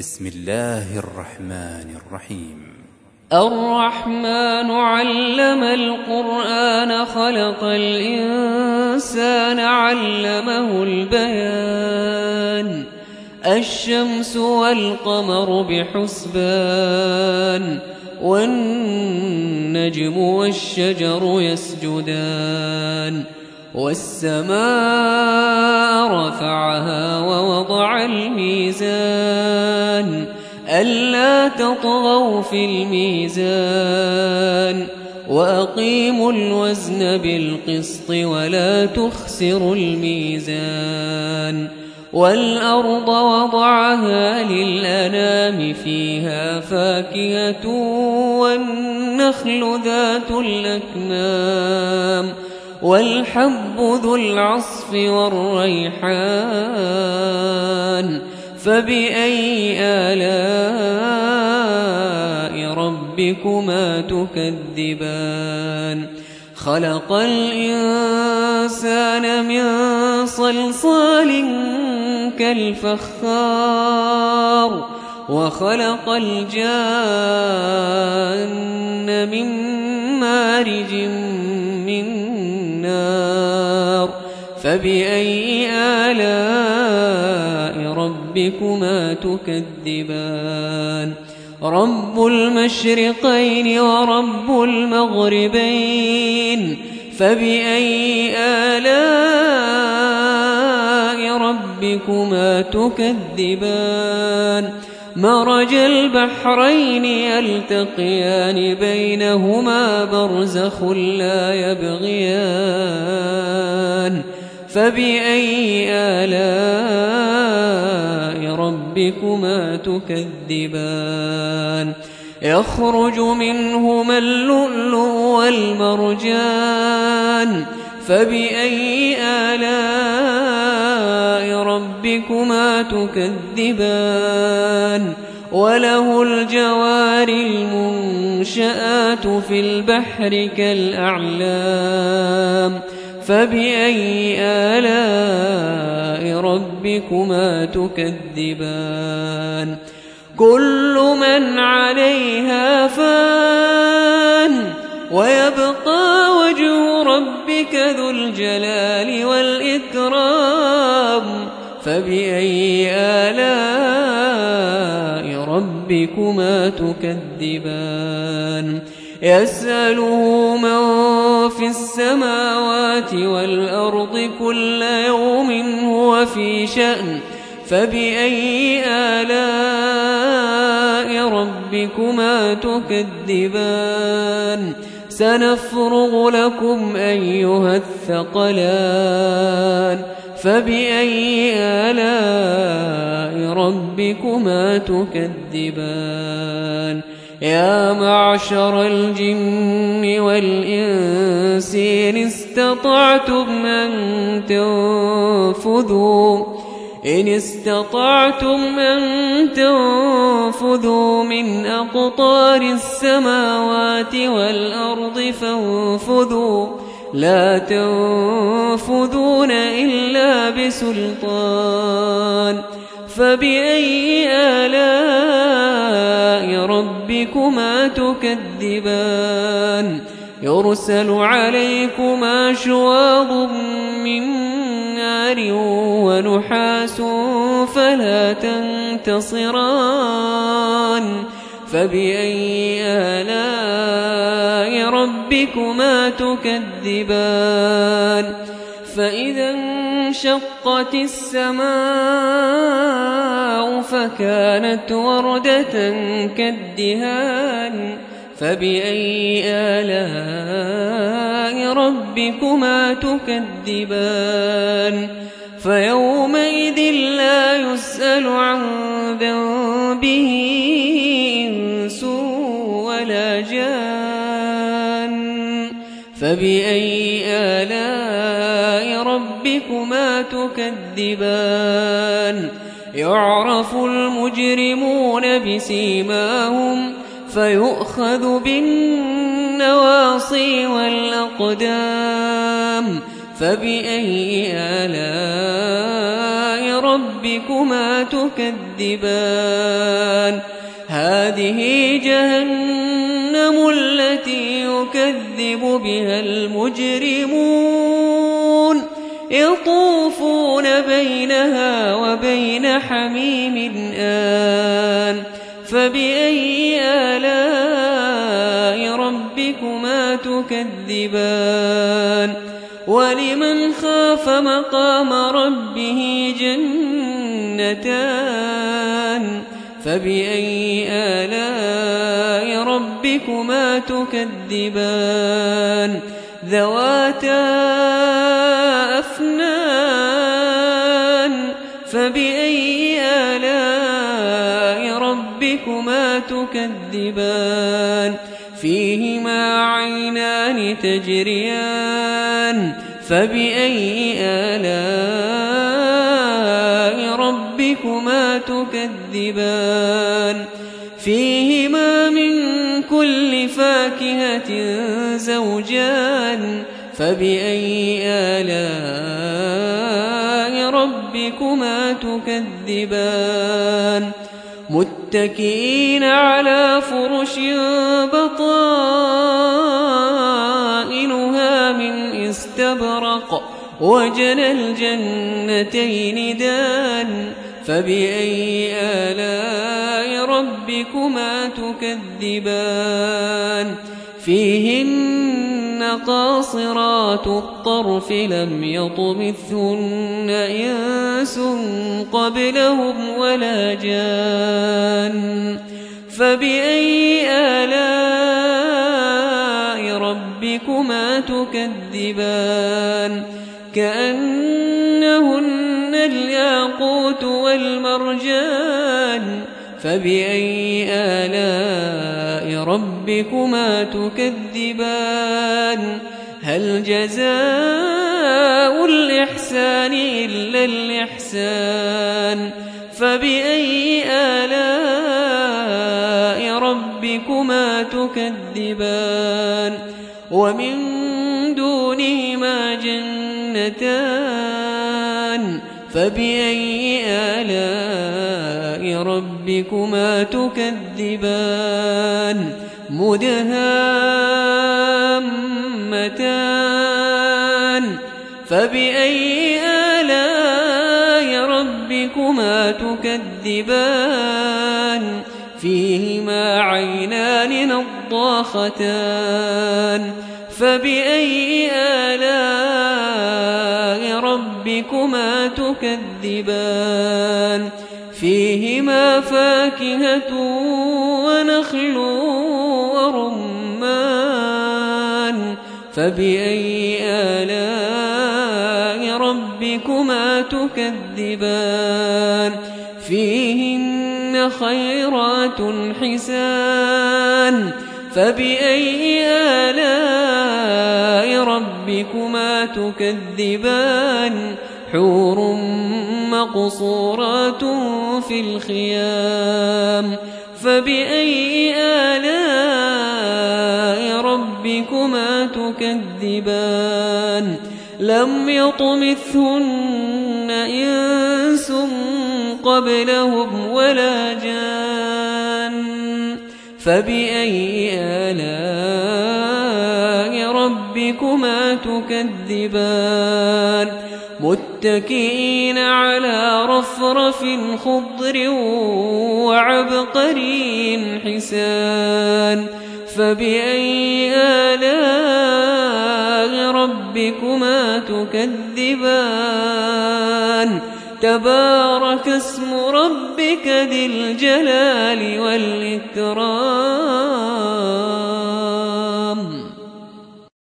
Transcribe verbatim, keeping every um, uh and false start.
بسم الله الرحمن الرحيم. الرحمن علم القرآن خلق الإنسان علمه البيان الشمس والقمر بحسبان والنجم والشجر يسجدان والسماء رفعها ووضع الميزان ألا تطغوا في الميزان وأقيموا الوزن بالقسط ولا تخسروا الميزان والأرض وضعها للأنام فيها فاكهة والنخل ذات الأكمام والحب ذو العصف والريحان فبأي آلاء ربكما تكذبان خلق الإنسان من صلصال كالفخار وخلق الجان من مارج من نار فبأي آلاء ربكما تكذبان رب المشرقين ورب المغربين فبأي آلاء ربكما تكذبان مرج البحرين يلتقيان بينهما برزخ لا يبغيان فبأي آلاء ربكما تكذبان يخرج منهما اللؤلؤ والمرجان فبأي آلاء ربكما تكذبان وله الجوار المنشآت في البحر كالأعلام فبأي آلاء ربكما تكذبان كل من عليها فان ويبقى وجه ربك ذو الجلال والإكرام فبأي آلاء ربكما تكذبان يسأله من في السماوات والأرض كل يوم هو في شأن فبأي آلاء ربكما تكذبان سنفرغ لكم أيها الثقلان فبأي آلاء ربكما تكذبان يا معشر الجن والإنس إن استطعتم أن تنفذوا إن استطعتم أن تنفذوا من أقطار السماوات والأرض فانفذوا لا تنفذون إلا بسلطان فبأي آلاء ربكما تكذبان يرسل عليكما شواظ من نار ونحاس فلا تنتصران فبأي آلاء ربكما تكذبان فإذا انشقت السماء فكانت وردة كالدهان فبأي آلاء ربكما تكذبان فيومئذ لا يسأل عن ذنبه إنس ولا جان فبأي آلاء ربكما تكذبان يعرف المجرمون بسيماهم فيؤخذ بالنواصي والأقدام فبأي آلاء ربكما تكذبان هذه جهنم التي يكذب بها المجرمون يطوفون بينها وبين حميم آن فبأي آلاء ربكما تكذبان ولمن خاف مقام ربه جنتان فبأي آلاء ربكما تكذبان ذواتا أفنان فبأي آلاء ربكما تكذبان فيهما عينان تجريان فبأي آلاء ربكما تكذبان فيهما من كل فاكهة زوجان فبأي آلاء ربكما تكذبان متكئين على فرش بطائنها من استبرق وجنى الجنتين دان فبأي آلاء ربكما تكذبان فيهن قاصرات الطرف لم يطمثهن إنس قبلهم ولا جان فبأي آلاء ربكما تكذبان كأنهن الياقوت والمرجان فبأي آلاء ربكما تكذبان هل جزاء الإحسان إلا الإحسان فبأي آلاء ربكما تكذبان ومن دونهما جنتان فبأي آلاء ربكما تكذبان مدهامتان فبأي آلاء ربكما تكذبان فيهما عينان نضاختان فبأي آلاء ربكما تكذبان فيهما فاكهة ونخل ورمان فبأي آلاء ربكما تكذبان فيهن خيرات حسان فبأي آلاء ربكما تكذبان حور مقصورات في الخيام فبأي آلاء ربكما تكذبان لم يطمثهن إنس قبلهم ولا جان فبأي آلاء ربكما تكذبان متكئين على رفرف خضر وعبقري حسان فبأي آلاء ربكما تكذبان تبارك اسم ربك ذي الجلال والإكرام